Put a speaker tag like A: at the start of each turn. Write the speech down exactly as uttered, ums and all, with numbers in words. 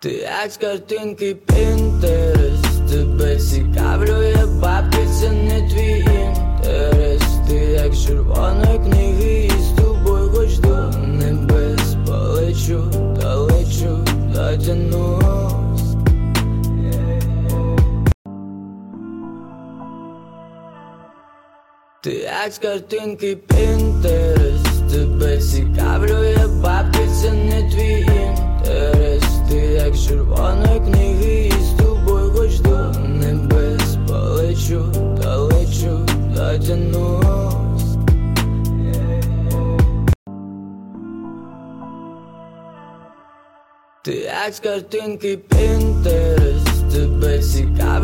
A: Ти як з картинки Pinterest, тебе цікавлює бабки, це не твій інтерес. Ти як з червоної книги, і з тобою хоч до небес полечу, та лечу, дотянусь. Ти як з картинки Pinterest, тебе цікавлює бабки, це не твій інтерес. Ти як з червоної книги, і з тобою хоч до небес полечу, та лечу, дотянусь. Ти як з картинки Pinterest, тебе цікавлює